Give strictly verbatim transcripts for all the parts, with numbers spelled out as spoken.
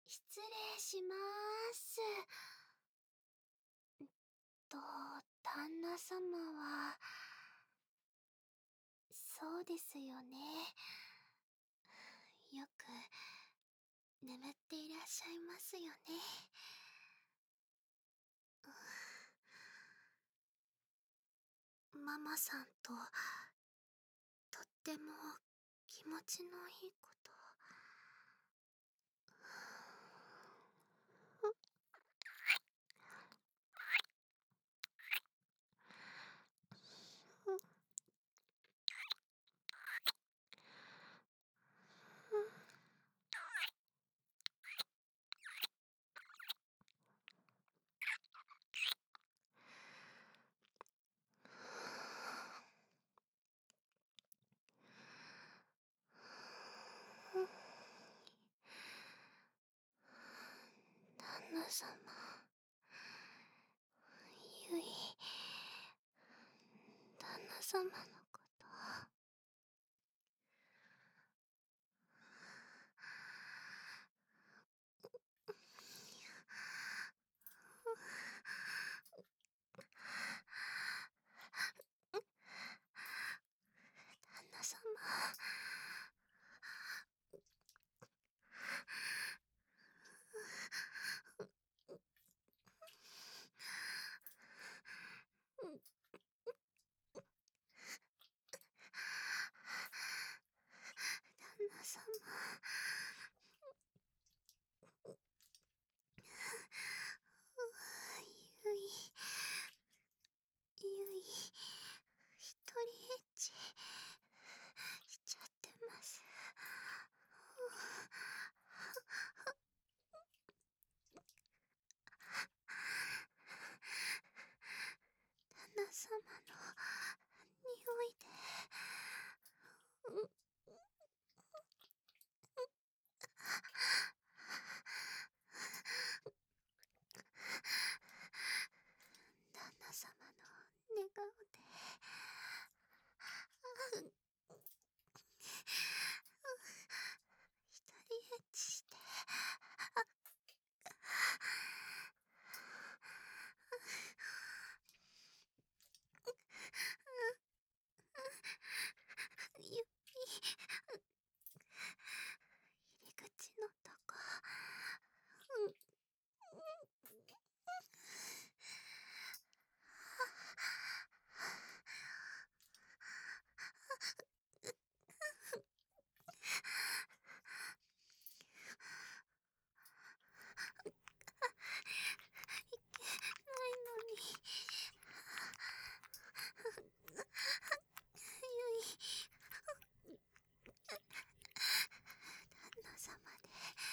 失礼しまーす。と、旦那様は、そうですよね。よく、眠っていらっしゃいますよね。ママさんと、とっても気持ちのいいこと。旦那様、ゆい、旦那様のこと。旦那様。旦那様。ゆい、ゆい、一人エッチしちゃってます。旦那様の匂いで、旦那様の寝顔で、一人エッチして、ゆい、入り口のとこ、ないのに。ゆい、旦那様で。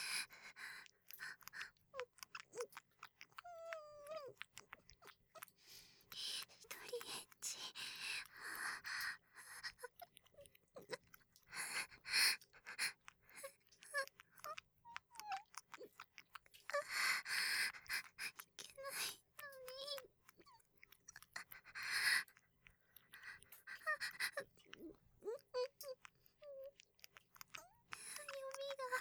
一人エッチ。いけないのに。指が。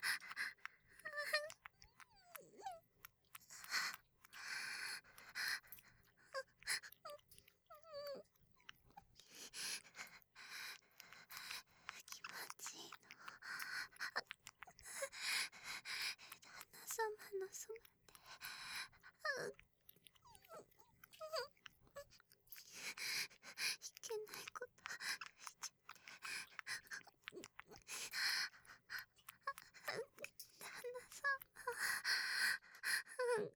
気持ちいいの。旦那様のそばで。いけないことしちゃって。旦那様。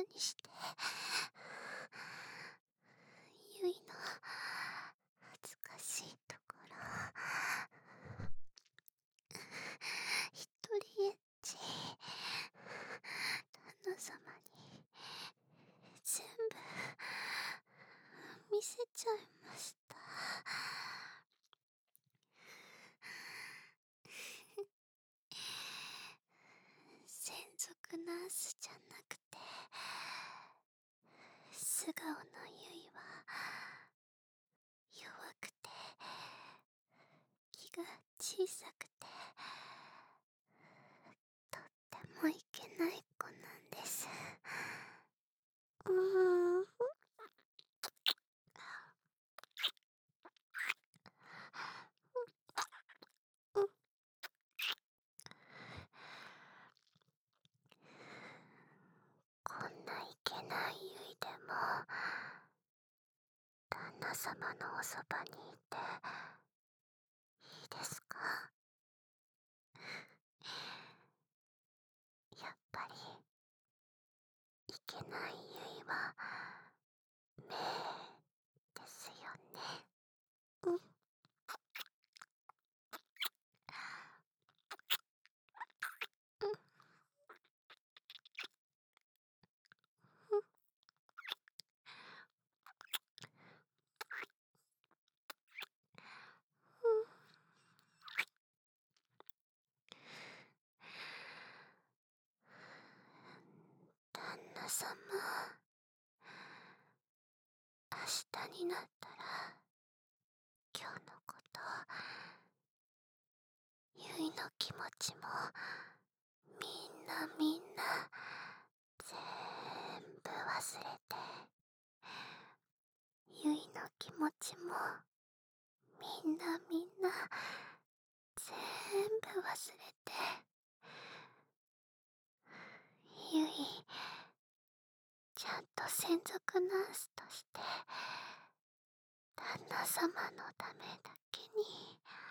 にして、ゆいの恥ずかしいところ、一人エッチ旦那様に全部見せちゃいました。専属ナースじゃなくて、素顔のゆいは弱くて気が小さくてとってもいけない子なんです。うーん。こんないけないゆいでも旦那様のおそばにいていいですか？やっぱりいけないゆいはメイですよね。うん。旦那様、明日になったら今日のことゆいの気持ちもみんなみんなぜんぶ忘れて、ゆいの気持ちもみんなみんなぜんぶ忘れて、ゆいちゃんと専属ナースとして旦那様のためだけに